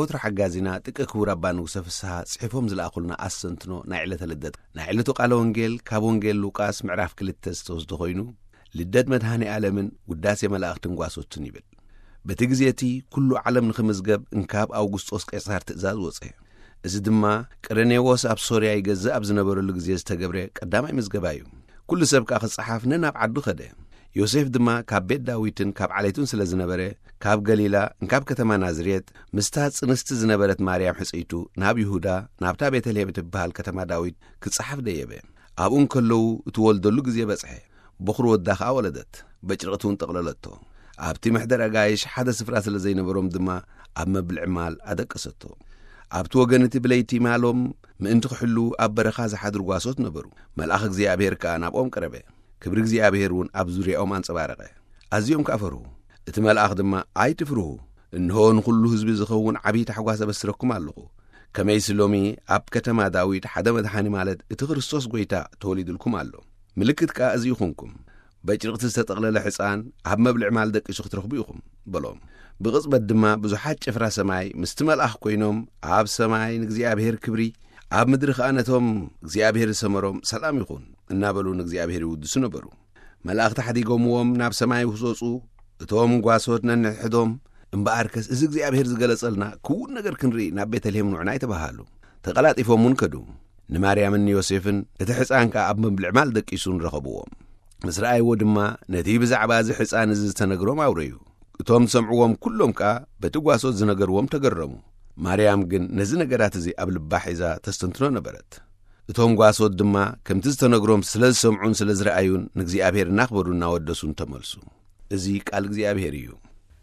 ዘወትር ሓጋዚና ጥቂ ክቡር ኣባ ንጉሰ ፍስሓ ጽሒፎም ዝለኣኹልና ኣሰንትኖ ናይ ዕለተ ልደት ናይ ዕለቱ ቃለ ወንጌል ካብ ወንጌል ሉቃስ ምዕራፍ 2 ዝተወስደ ኮይኑ ልደት መድኃኔ ዓለምን ውዳሴ መላእኽትን ጓሶትን ይብል። በቲ ግዜቲ ኩሉ ዓለም ንኽምዝገብ እንካብ ኣውግስጦስ ቄሳር ትእዛዝ ወፀ። እዚ ድማ ቀረኔዎስ ኣብ ሶርያ ይገዝእ ኣብ ዝነበረሉ ግዜ ዝተገብረ ቀዳማይ ምዝገባ እዩ። ኩሉ ሰብ ከዓ ክጽሓፍ ነናብ ዓዱ ኸደ። ዮሴፍ ድማ ካብ ቤት ዳዊትን ካብ ዓለይቱን ስለ ዝነበረ ካብ ገሊላ እንካብ ከተማ ናዝሬት ምስታ ጽንስቲ ዝነበረት ማርያም ሕፀይቱ ናብ ይሁዳ ናብታ ቤተልሔም ትበሃል ከተማ ዳዊት ክጽሓፍ ደየበ። ኣብኡን ከለዉ እትወልደሉ ግዜ በጽሐ። በኹሩ ወዳ ከዓ ወለደት። በጭርቕቱን ጠቕለለቶ። ኣብቲ ምሕደር ኣጋይሽ ሓደ ስፍራ ስለ ዘይነበሮም ድማ ኣብ መብልዕ ማል ኣደቀሰቶ። ኣብቲ ወገን እቲ ብለይቲ ማሎም ምእንቲ ክሕሉ ኣብ በረኻ ዝሓድሩ ጓሶት ነበሩ። መልኣኽ እግዚኣብሔር ከዓ ናብኦም ቀረበ። ክብሪ እግዚኣብሔር እውን ኣብ ዙርያኦም አንጸባረቐ። ኣዝዮም ከፈርሁ። እቲ መልኣኽ ድማ ኣይትፍርሁ፣ እንሆ ንኹሉ ህዝቢ ዝኸውን ዓብዪ ታሕጓስ ኣበስረኩም ኣለኹ። ከመይ ስሎሚ ኣብ ከተማ ዳዊት ሓደ መድኃኒ ማለት እቲ ክርስቶስ ጐይታ ተወሊዱልኩም ኣሎ። ምልክት ከዓ እዚ ይኹንኩም፣ በጭርቕቲ ዝተጠቕለለ ሕፃን ኣብ መብልዕ ማል ደቂሱ ክትረኽቡ ኢኹም በሎም። ብቕጽበት ድማ ብዙሓት ጭፍራ ሰማይ ምስቲ መልኣኽ ኮይኖም ኣብ ሰማይ ንእግዚኣብሔር ክብሪ ኣብ ምድሪ ከዓ ነቶም እግዚኣብሔር ዝሰመሮም ሰላም ይኹን እናበሉ ንእግዚኣብሔር ይውድሱ ነበሩ። መላእኽቲ ሓዲጎምዎም ናብ ሰማይ ክወፁ እቶም ጓሶት ነንሕዶም እምበኣርከስ እዚ እግዚኣብሔር ዝገለጸልና ክውን ነገር ክንርኢ ናብ ቤተልሔም ንዑና ይተባሃሉ። ተቐላጢፎም እውን ከዱ። ንማርያምን ዮሴፍን እቲ ሕፃን ከዓ ኣብ መብልዕ ማል ደቂሱን ረኸብዎም። ምስ ረኣይዎ ድማ ነቲ ብዛዕባ እዚ ሕፃን እዚ ዝተነግሮም ኣውረዩ። እቶም ሰምዕዎም ኩሎም ከዓ በቲ ጓሶት ዝነገርዎም ተገረሙ። ማርያም ግን ነዚ ነገራት እዚ ኣብ ልባ ሒዛ ተስተንትኖ ነበረት። እቶም ጓሶት ድማ ከምቲ ዝተነግሮም ስለ ዝሰምዑን ስለ ዝረኣዩን ንእግዚኣብሔር እናኽበሩ እናወደሱን ተመልሱ። እዚ ቃል እግዚኣብሔር እዩ።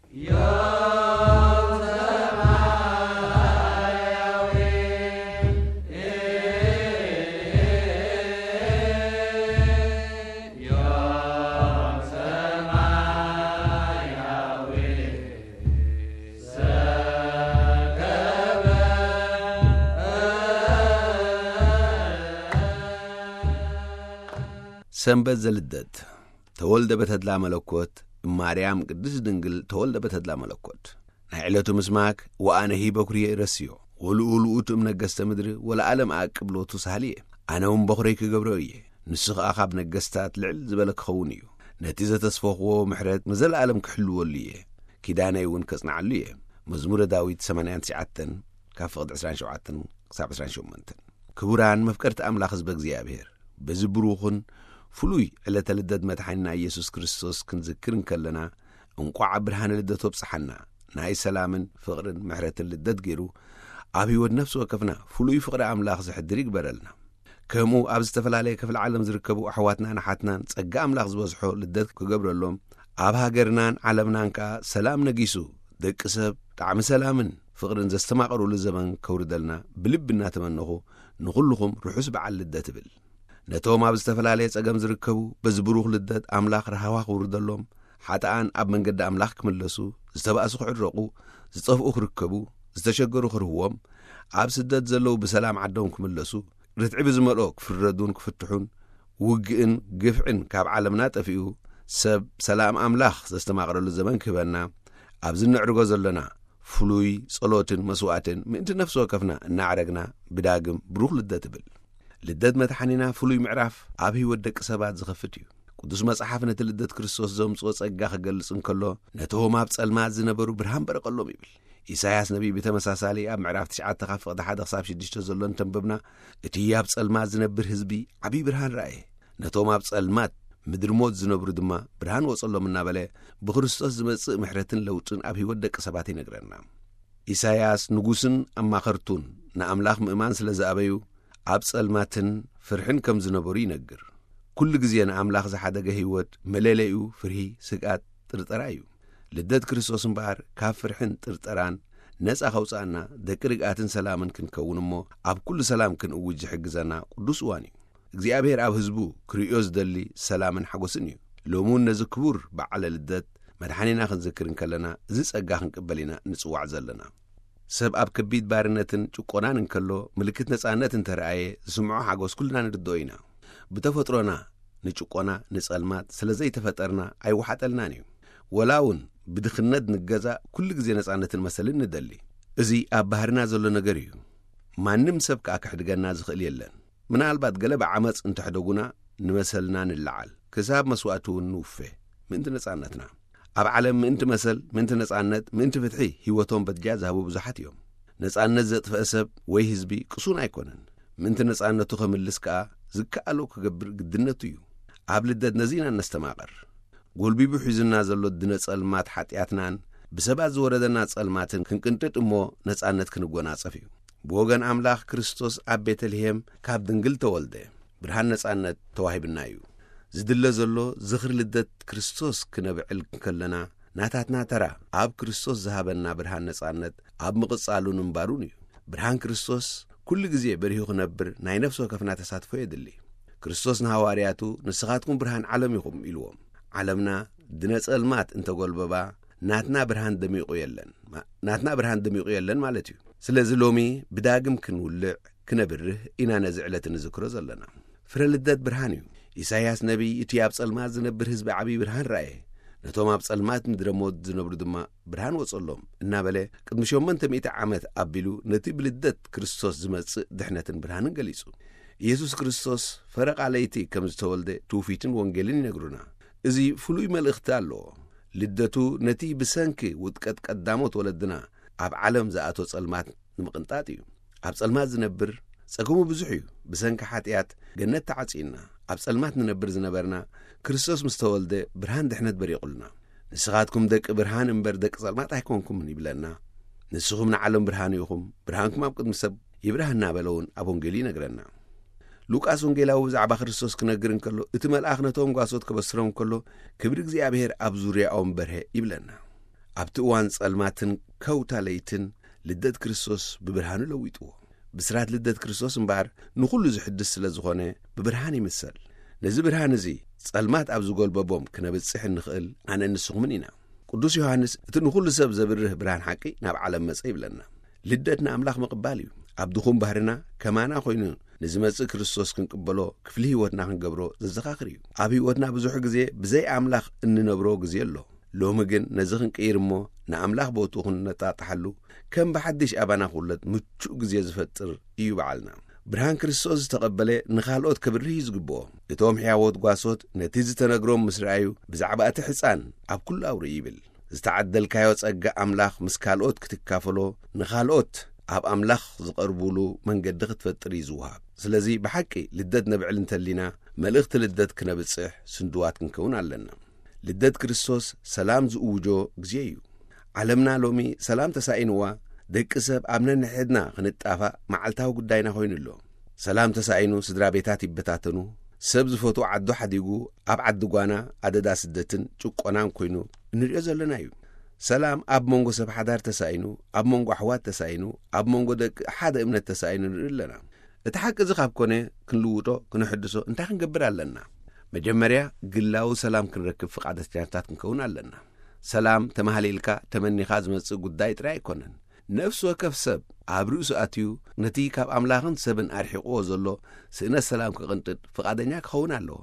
ሰንበት ዘልደት ተወልደ በተድላ መለኮት ማርያም ቅድስ ድንግል ተወልደ በተድላ መለኮት ናይ ዕለቱ ምስማክ ወኣነሂ በኩርየ ረስዮ ወልኡልኡት ነገሥተ ምድሪ ወለዓለም ኣቅብሎቱ ሳህልየ ኣነውን በኩረይ ክገብሮ እየ ንሱ ከዓ ካብ ነገሥታት ልዕል ዝበለ ክኸውን እዩ ነቲ ዘተስፈኽዎ ምሕረት ንዘለዓለም ክሕልወሉ እየ ኪዳነይ እውን ከጽንዓሉ እየ መዝሙረ ዳዊት 89 ካብ ፍቕዲ 27 ክሳብ 28 ክቡራን መፍቀርቲ ኣምላኽ ህዝበ እግዚኣብሔር በዚ ብሩኽን ፍሉይ ዕለተ ልደት መድኃኒና ኢየሱስ ክርስቶስ ክንዝክር እንከለና እንቋዕ ብርሃነ ልደቱ ኣብጽሓና ናይ ሰላምን ፍቕርን ምሕረትን ልደት ገይሩ ኣብ ሕይወት ነፍሲ ወከፍና ፍሉይ ፍቕሪ ኣምላኽ ዝሕድር ይግበረልና። ከምኡ ኣብ ዝተፈላለየ ክፍሊ ዓለም ዝርከቡ ኣሕዋትና ናሓትናን ጸጋ ኣምላኽ ዝበዝሖ ልደት ክገብረሎም ኣብ ሃገርናን ዓለምናን ከዓ ሰላም ነጊሱ ደቂ ሰብ ጣዕሚ ሰላምን ፍቕርን ዘስተማቐሩሉ ዘመን ከውርደልና ብልቢ እናተመነኹ ንኹልኹም ርሑስ በዓል ልደት ይብል። ነቶም ኣብ ዝተፈላለየ ጸገም ዝርከቡ በዚ ብሩኽ ልደት ኣምላኽ ረሃዋ ክውርደሎም ሓጥኣን ኣብ መንገዲ ኣምላኽ ክምለሱ ዝተባእሱ ክዕረቑ ዝጸፍኡ ክርከቡ ዝተሸገሩ ክርህዎም ኣብ ስደት ዘለዉ ብሰላም ዓዶም ክምለሱ ርትዒ ብዝመልኦ ክፍረዱን ክፍትሑን ውግእን ግፍዕን ካብ ዓለምና ጠፊኡ ሰብ ሰላም ኣምላኽ ዘስተማቕረሉ ዘመን ክህበና ኣብ ዝንዕርጎ ዘለና ፍሉይ ጸሎትን መስዋዕትን ምእንቲ ነፍሲ ወከፍና እናዕረግና ብዳግም ብሩኽ ልደት ይብል። ልደት መድኃኒና ፍሉይ ምዕራፍ ኣብ ሕይወት ደቂ ሰባት ዝኸፍት እዩ። ቅዱስ መጽሓፍ ነቲ ልደት ክርስቶስ ዘምጽኦ ጸጋ ክገልጽ እንከሎ ነቶም ኣብ ጸልማት ዝነበሩ ብርሃን በረቐሎም ይብል። ኢሳይያስ ነቢይ ብተመሳሳሊ ኣብ ምዕራፍ 9 ካብ ፍቕዲ 1 ክሳብ 6 ዘሎ እንተንበብና እቲ ኣብ ጸልማት ዝነብር ህዝቢ ዓብዪ ብርሃን ረአየ፣ ነቶም ኣብ ጸልማት ምድሪ ሞት ዝነብሩ ድማ ብርሃን ወጸሎም እናበለ ብክርስቶስ ዝመጽእ ምሕረትን ለውጥን ኣብ ሕይወት ደቂ ሰባት ይነግረና። ኢሳይያስ ንጉስን ኣማኸርቱን ንኣምላኽ ምእማን ስለ ዝኣበዩ ኣብ ጸልማትን ፍርሕን ከም ዝነበሩ ይነግር። ኩሉ ግዜ ንኣምላኽ ዝሓደገ ሕይወት መለለዩ ፍርሂ፣ ስጋት፣ ጥርጠራ እዩ። ልደት ክርስቶስ እምበኣር ካብ ፍርሕን ጥርጠራን ነጻ ከውፃእና ደቂ ርግኣትን ሰላምን ክንከውን እሞ ኣብ ኩሉ ሰላም ክንእውጅ ዝሕግዘና ቅዱስ እዋን እዩ። እግዚኣብሔር ኣብ ህዝቡ ክርእዮ ዝደሊ ሰላምን ሓጎስን እዩ። ሎሙን ነዚ ክቡር በዓለ ልደት መድኃኒና ክንዝክር እንከለና እዚ ጸጋ ክንቅበል ኢና ንጽዋዕ ዘለና። ሰብ ኣብ ከቢድ ባርነትን ጭቆናን እንከሎ ምልክት ነጻነት እንተረኣየ ዝስምዖ ሓጎስ ኩልና ንርድኦ ኢና። ብተፈጥሮና ንጭቆና ንጸልማት ስለ ዘይተፈጠርና ኣይወሓጠልናን እዩ። ወላውን ብድኽነት ንገዛእ ኩሉ ግዜ ነጻነትን መሰልን ንደሊ እዚ ኣብ ባህርና ዘሎ ነገር እዩ ማንም ሰብ ክሕድገና ዝኽእል የለን ምናልባት ገለባ ዓመፅ እንተሕደጉና ንመሰልና ንለዓል ክሳብ መስዋዕቱ ንውፌ ምእንቲ ነጻነትና ኣብ ዓለም ምእንቲ መሰል ምእንቲ ነጻነት ምእንቲ ፍትሒ ህይወቶም በድጃ ዝሃቡ ብዙሓት እዮም ነጻነት ዘጥፍአ ሰብ ወይ ህዝቢ ቅሱን ኣይኮነን ምእንቲ ነጻነቱ ኸምልስ ከዓ ዝከኣሎ ክገብር ግድነቱ እዩ ኣብ ልደት ነዚና ነስተማቐር ጐልቢቡ ሒዙና ዘሎ ድነጸልማት ሓጢኣትናን ብሰባት ዝወረደና ጸልማትን ክንቅንጥጥ እሞ ነጻነት ክንጐናጸፍ እዩ ብወገን ኣምላኽ ክርስቶስ ኣብ ቤተልሔም ካብ ድንግል ተወልደ ብርሃን ነጻነት ተዋሂብና እዩ ዝድለ ዘሎ ዝኽሪ ልደት ክርስቶስ ክነብዕል ከለና ናታትና ተራ ኣብ ክርስቶስ ዝሃበና ብርሃን ነጻነት ኣብ ምቕጻሉ ንምባሩን እዩ ብርሃን ክርስቶስ ኩሉ ግዜ በሪሁ ክነብር ናይ ነፍሲ ወከፍና ተሳትፎ የድሊ ክርስቶስ ንሃዋርያቱ ንስኻትኩም ብርሃን ዓለም ኢኹም ኢልዎም ዓለምና ድነጸልማት እንተጐልበባ ናትና ብርሃን ደሚቑ የለን ማለት እዩ ስለዚ ሎሚ ብዳግም ክንውልዕ ክነብርህ ኢና ነዚ ዕለት ንዝክሮ ዘለና ፍረ ልደት ብርሃን እዩ ኢሳይያስ ነቢይ እቲ ኣብ ጸልማት ዝነብር ህዝቢ ዓብዪ ብርሃን ረአየ ነቶም ኣብ ጸልማት ምድረ ሞት ዝነብሩ ድማ ብርሃን ወጸሎም እናበለ ቅድሚ 800 ዓመት ኣቢሉ ነቲ ብልደት ክርስቶስ ዝመጽእ ድሕነትን ብርሃንን ገሊጹ ኢየሱስ ክርስቶስ ፈረቓ ለይቲ ከም ዝተወልደ ትውፊትን ወንጌልን ይነግሩና እዚ ፍሉይ መልእኽቲ ኣለዎ ልደቱ ነቲ ብሰንኪ ውጥቀት ቀዳሞት ወለድና ኣብ ዓለም ዝኣቶ ጸልማት ንምቕንጣጥ እዩ ኣብ ጸልማት ዝነብር ጸገሙ ብዙሕ እዩ ብሰንኪ ሓጢኣት ገነት ተዓጺና ኣብ ጸልማት ንነብር ዝነበርና ክርስቶስ ምስ ተወልደ ብርሃን ድሕነት በሪቑልና ንስኻትኩም ደቂ ብርሃን እምበር ደቂ ጸልማት ኣይኮንኩምን ይብለና ንስኹም ንዓለም ብርሃን ኢኹም ብርሃንኩም ኣብ ቅድሚ ሰብ ይብራህ እናበለውን ኣብ ወንጌል ይነግረና ሉቃስ ወንጌላዊ ብዛዕባ ክርስቶስ ክነግር እንከሎ እቲ መልኣኽ ነቶም ጓሶት ከበስሮም እንከሎ ክብሪ እግዚኣብሔር ኣብ ዙርያኦም በርሀ ይብለና ኣብቲ እዋን ጸልማትን ከውታ ለይትን ልደት ክርስቶስ ብብርሃኑ ለዊጥዎ ብስራት ልደት ክርስቶስ እምበር ንኹሉ ዝሕድስ ስለ ዝኾነ ብብርሃን ይምሰል ነዚ ብርሃን እዚ ጸልማት ኣብ ዝጐልበቦም ክነብጽሕ ንኽእል ኣነ ንስኹምን ኢና ቅዱስ ዮሐንስ እቲ ንኹሉ ሰብ ዘብርህ ብርሃን ሓቂ ናብ ዓለም መጸ ይብለና ልደት ንኣምላኽ ምቕባል እዩ ኣብ ድኹም ባህርና ከማና ኾይኑ ንዝመጽእ ክርስቶስ ክንቅበሎ ክፍሊ ህይወትና ክንገብሮ ዘዘኻኽር እዩ ኣብ ህይወትና ብዙሕ ግዜ ብዘይ ኣምላኽ እንነብሮ ግዜ ኣሎ ሎሚ ግን ነዚ ክንቅይር እሞ ንኣምላኽ ቦቱ ክንነጣጣሓሉ ከም ብሓድሽ ኣባና ኹለት ምቹእ ግዜ ዝፈጥር እዩ በዓልና ብርሃን ክርስቶስ ዝተቐበለ ንኻልኦት ከብርህ ዝግብኦ እቶም ሕያወት ጓሶት ነቲ ዝተነግሮም ምስ ረኣዩ ብዛዕባ እቲ ሕፃን ኣብ ኩሉ ኣውሪ ይብል ዝተዓደልካዮ ጸጋ ኣምላኽ ምስ ካልኦት ክትካፈሎ ንኻልኦት ኣብ ኣምላኽ ዝቐርቡሉ መንገዲ ክትፈጥር እዩ ዝውሃብ ስለዚ ብሓቂ ልደት ነብዕል እንተሊና መልእኽቲ ልደት ክነብጽሕ ስንድዋት ክንከውን ኣለና ልደት ክርስቶስ ሰላም ዝእውጆ ግዜ እዩ ዓለምና ሎሚ ሰላም ተሳኢንዋ ደቂ ሰብ ኣብ ነንሕድና ክንጣፋእ መዓልታዊ ጉዳይና ኾይኑሎ ሰላም ተሳኢኑ ስድራ ቤታት ይበታተኑ ሰብ ዝፈቱ ዓዱ ሓዲጉ ኣብ ዓዲ ጓና ኣደዳ ስደትን ጭቆናን ኮይኑ እንሪኦ ዘለና እዩ ሰላም ኣብ መንጎ ሰብ ሓዳር ተሳኢኑ ኣብ መንጎ ኣሕዋት ተሳኢኑ ኣብ መንጎ ደቂ ሓደ እምነት ተሳኢኑ ንርኢ ኣለና እቲ ሓቂ እዚ ካብ ኮነ ክንልውጦ ክንሕድሶ እንታይ ክንገብር ኣለና መጀመርያ ግላዊ ሰላም ክንረክብ ፍቓደኛታት ክንከውን ኣለና ሰላም ተማሃሊልካ ተመኒኻ ዝመጽእ ጉዳይ ጥራይ ኣይኮነን ነፍሲ ወከፍ ሰብ ኣብ ርእሱ ኣትዩ ነቲ ካብ ኣምላኽን ሰብን ኣርሒቕዎ ዘሎ ስእነት ሰላም ክቕንጥጥ ፍቓደኛ ክኸውን ኣለዎ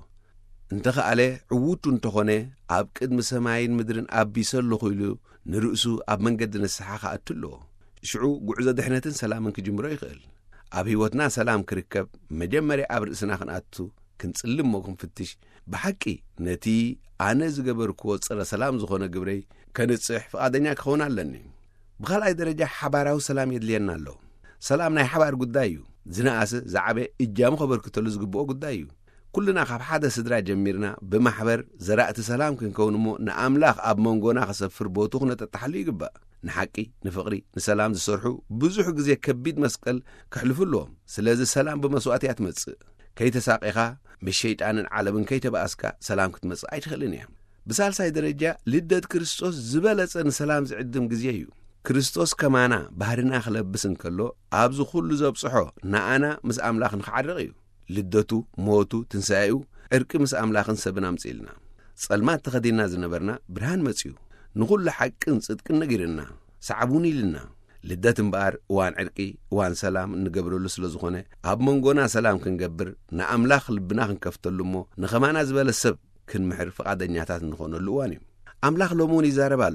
እንተኸኣለ ዕውቱ እንተኾነ ኣብ ቅድሚ ሰማይን ምድርን ኣቢሰሎ ኺኢሉ ንርእሱ ኣብ መንገዲ ንስሓ ከኣቱ ኣለዎ ሽዑ ጉዕዞ ድሕነትን ሰላምን ክጅምሮ ይኽእል ኣብ ህይወትና ሰላም ክርከብ መጀመርያ ኣብ ርእስና ክንኣቱ ክንጽልም ሞ ክንፍትሽ ብሓቂ ነቲ ኣነ ዝገበርክዎ ፀረ ሰላም ዝኾነ ግብረይ ከንጽሕ ፍቓደኛ ክኸውን ኣለኒ ብኻልኣይ ደረጃ ሓባራዊ ሰላም የድልየና ኣሎ ሰላም ናይ ሓባር ጉዳይ እዩ ዝነኣሰ ዝዓበ እጃሙ ኸበርክተሉ ዝግብኦ ጉዳይ እዩ ኩልና ካብ ሓደ ስድራ ጀሚርና ብማሕበር ዘራእቲ ሰላም ክንከውን እሞ ንኣምላኽ ኣብ መንጎና ኸሰፍር ቦቱ ክነጠጣሓሉ ይግባእ ንሓቂ ንፍቕሪ ንሰላም ዝሰርሑ ብዙሕ ግዜ ከቢድ መስቀል ክሕልፉ ኣለዎም ስለዚ ሰላም ብመስዋዕት እያ ትመጽእ ከይተሳቂኻ ብሸይጣንን ዓለምን ከይተባኣስካ ሰላም ክትመጽእ ኣይትኽእልን እያ ብሳልሳይ ደረጃ ልደት ክርስቶስ ዝበለጸ ንሰላም ዝዕድም ግዜ እዩ ክርስቶስ ከማና ባህርና ክለብስ እንከሎ ኣብዚ ኩሉ ዘብጽሖ ንኣና ምስ ኣምላኽ ንኽዓርቕ እዩ ልደቱ ሞቱ ትንሣኤኡ ዕርቂ ምስ ኣምላኽን ሰብን ኣምጺኢልና ጸልማት ተኸዲና ዝነበርና ብርሃን መጺኡ ንኹሉ ሓቅን ጽድቅን ነጊርና ሰዓቡን ኢልና ልደት እምበኣር እዋን ዕርቂ እዋን ሰላም እንገብረሉ ስለ ዝኾነ ኣብ መንጎና ሰላም ክንገብር ንኣምላኽ ልብና ክንከፍተሉ እሞ ንኸማና ዝበለ ሰብ ክንምሕር ፍቓደኛታት እንኾነሉ እዋን እዩ ኣምላኽ ሎሙን ይዛረብ ኣሎ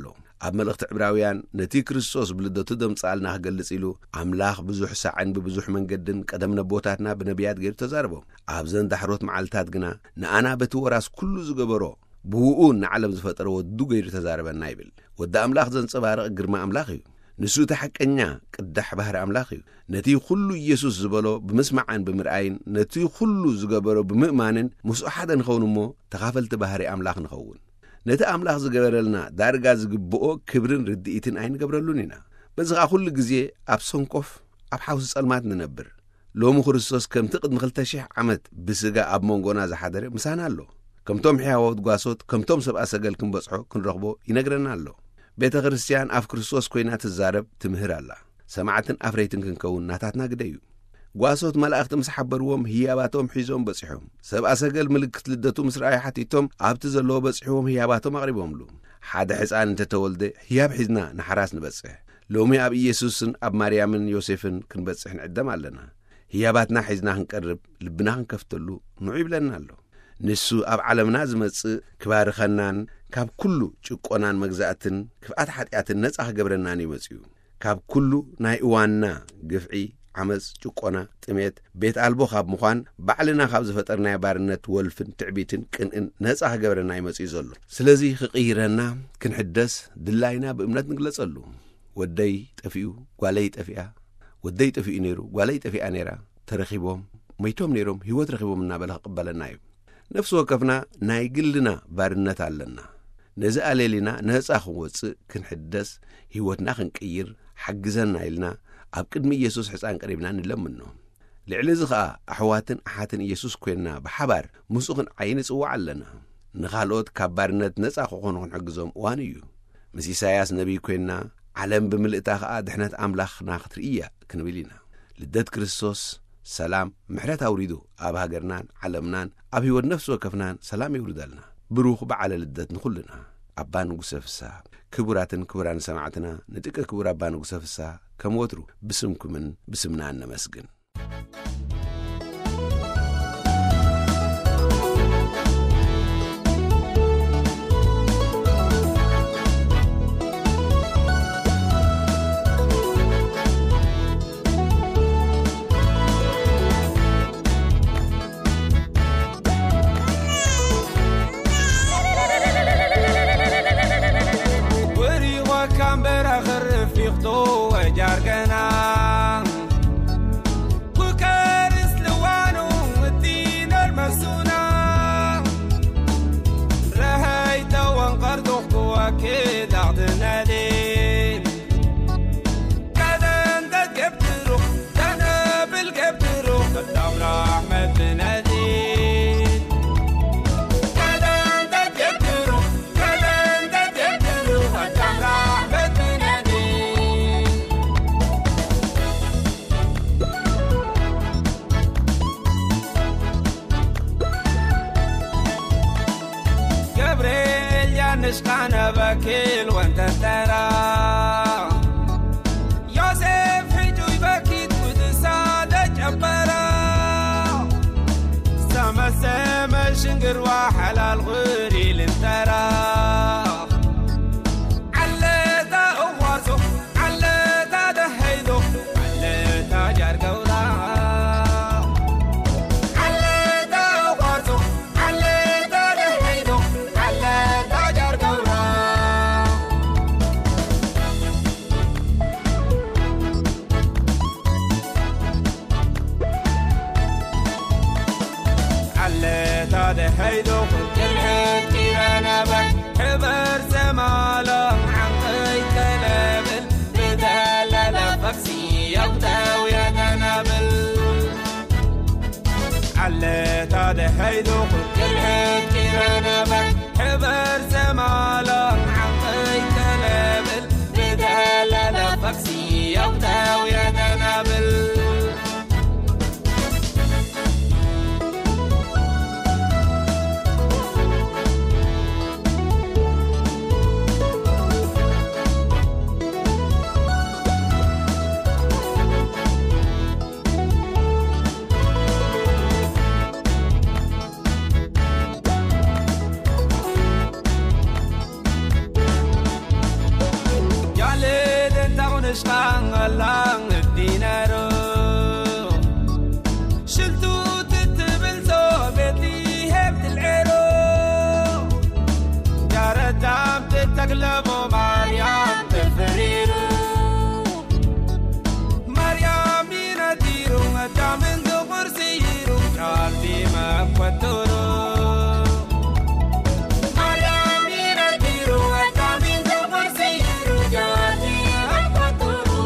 ኣብ መልእኽቲ ዕብራውያን ነቲ ክርስቶስ ብልደቱ ደምጻልና ክገልጽ ኢሉ ኣምላኽ ብዙሕ ሳዕን ብብዙሕ መንገድን ቀደም ነቦታትና ብነቢያት ገይሩ ተዛረቦም። ኣብ ዘን ዳሕሮት መዓልትታት ግና ንኣና በቲ ወራስ ኩሉ ዝገበሮ ብውኡ ንዓለም ዝፈጠረ ወዱ ገይሩ ተዛረበና ይብል። ወዲ ኣምላኽ ዘንጸባርቕ ግርማ ኣምላኽ እዩ። ንሱ ተሐቀኛ ቅዳሕ ባህሪ ኣምላኽ እዩ። ነቲ ኩሉ ኢየሱስ ዝበሎ ብምስማዓን ብምርኣይን ነቲ ኩሉ ዝገበሮ ብምእማንን ምስኡ ሓደ ንኸውን እሞ ተኻፈልቲ ባህሪ ኣምላኽ ንኸውን። ነቲ ኣምላኽ ዝገበረልና ዳርጋ ዝግብኦ ክብርን ርድኢትን ኣይንገብረሉን ኢና። በዚ ኸዓ ኩሉ ግዜ ኣብ ሰንኮፍ ኣብ ሓውሲ ጸልማት ንነብር። ሎሚ ክርስቶስ ከምቲ ቅድሚ 2000 ዓመት ብስጋ ኣብ መንጎና ዝሓደረ ምሳና ኣሎ። ከምቶም ሕያዋት ጓሶት ከምቶም ሰብኣ ሰገል ክንበጽሖ ክንረኽቦ ይነግረና ኣሎ። ቤተ ክርስቲያን ኣብ ክርስቶስ ኮይና ትዛረብ ትምህር ኣላ። ሰማዕትን ኣፍረይትን ክንከውን ናታትና ግደ እዩ። ጓሶት መላእኽቲ ምስ ሓበርዎም ህያባቶም ሒዞም በጺሖም፣ ሰብኣ ሰገል ምልክት ልደቱ ምስ ረኣዩ ሓቲቶም ኣብቲ ዘለዎ በጺሖም ህያባቶም ኣቕሪቦምሉ። ሓደ ሕፃን እንተተወልደ ህያብ ሒዝና ንሓራስ ንበጽሕ። ሎሚ ኣብ ኢየሱስን ኣብ ማርያምን ዮሴፍን ክንበጽሕ ንዕደም ኣለና። ህያባትና ሒዝና ክንቀርብ ልብና ክንከፍተሉ ንዑ ይብለና ኣሎ። ንሱ ኣብ ዓለምና ዝመጽእ ክባርኸናን ካብ ኩሉ ጭቆናን መግዛእትን ክፍኣት ሓጢኣትን ነጻ ክገብረናን ይመጽኡ። ካብ ኩሉ ናይ እዋንና ግፍዒ፣ ዓመፅ፣ ጭቆና፣ ጥሜት፣ ቤት ኣልቦ ካብ ምዃን ባዕልና ካብ ዝፈጠርናይ ባርነት ወልፍን ትዕቢትን ቅንእን ነጻ ክገብረና ይመጽኡ ዘሎ። ስለዚ ክቕይረና ክንሕደስ ድላይና ብእምነት ንግለጸሉ። ወደይ ጠፊኡ ጓለይ ጠፊኣ፣ ወደይ ጠፊኡ ነይሩ ጓለይ ጠፊኣ ነይራ፣ ተረኺቦም መይቶም ነይሮም ህይወት ረኺቦም እናበለ ክቕበለና እዩ። ነፍሲ ወከፍና ናይ ግልና ባርነት ኣለና። ነዚ ኣሌሊና ነጻ ክንወፅእ ክንሕደስ ህይወትና ክንቅይር ሓግዘና ኢልና ኣብ ቅድሚ ኢየሱስ ሕፃን ቀሪብና ንለምኖ። ልዕሊ እዚ ኸዓ ኣሕዋትን ኣሓትን ኢየሱስ ኮይንና ብሓባር ምስኡ ክንዓይ ንጽዋዕ ኣለና። ንኻልኦት ካብ ባርነት ነጻ ክኾኑ ክንሕግዞም እዋን እዩ። ምስ ኢሳይያስ ነቢይ ኮይንና ዓለም ብምልእታ ኸዓ ድሕነት ኣምላኽና ክትርእያ ክንብል ኢና። ልደት ክርስቶስ ሰላም ምሕረት ኣውሪዱ ኣብ ሃገርናን ዓለምናን ኣብ ህይወት ነፍሲ ወከፍናን ሰላም ይውርዳልና። ብሩኽ በዓለ ልደት ንኹልና። ኣባ ንጉሰ ፍስሓ ክቡራትን ክቡራን ሰማዕትና ንጥቀ ክቡር ኣባ ንጉሰ ፍስሓ ከም ወትሩ ብስምኩምን ብስምና ነመስግን። نشقنا بكيل وانت ترى يوسف حجو يبكيت وتسادة جبرا سما سما شنقر وحلال غيري لنترى عليتا أغوارسو عليتا دهيدو عليتا جارقودا هيدو كل حكي أنا بك حبر زمالا عن قيت لابل بدال لفكسي يبدأ ويتنابل عليت هذا هيدو كل حكي أنا بك حبر زمالا عن قيت لابل بدال لفكسي يبدأ ويتنابل فتورو مريم يرديرو وتامين زفر سيرو جاتي فتورو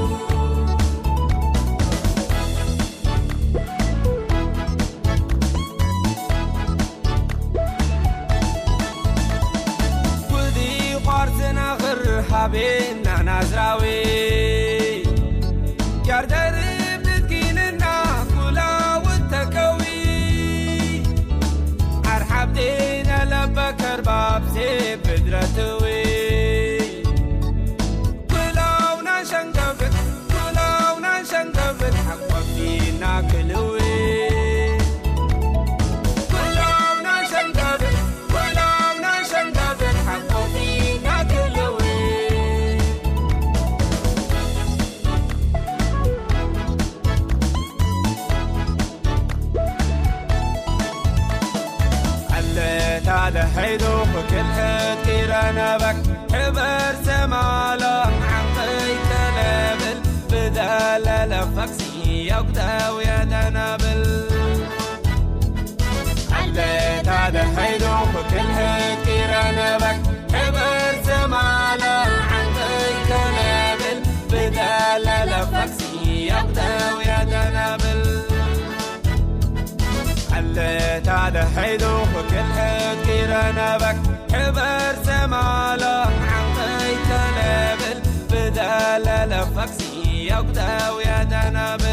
ودي قارتنا غر حبينا نازراوي يردر بتكيننا كلا والتكوي أرحب دينا لبكر باب سيب بدرتوي كلاونا شنقبت حقا فينا كلوي كلاونا شنقبت حقا فينا كلوي هذا حيدو كل حد كيرانا بك حبر سمالا عن قيت لابل بدال لفكسي يقدا ويا دنابل عليت هذا حيدو كل حد كيرانا بك حبر سمالا عن قيت لابل بدال لفكسي يقدا ويا دنابل عليت هذا حيدو كل حد كيرانا بك حبر سمالا عن قيت لابل بدال لفكسي يقدا ويا دنابل